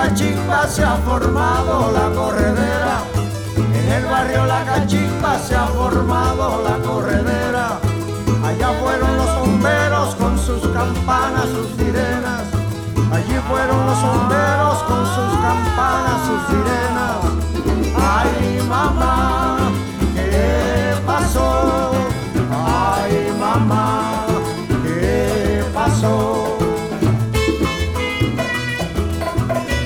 Cachimba se ha formado la corredera. En el barrio La Cachimba se ha formado la corredera. Allá fueron los bomberos con sus campanas, sus sirenas. Allí fueron los bomberos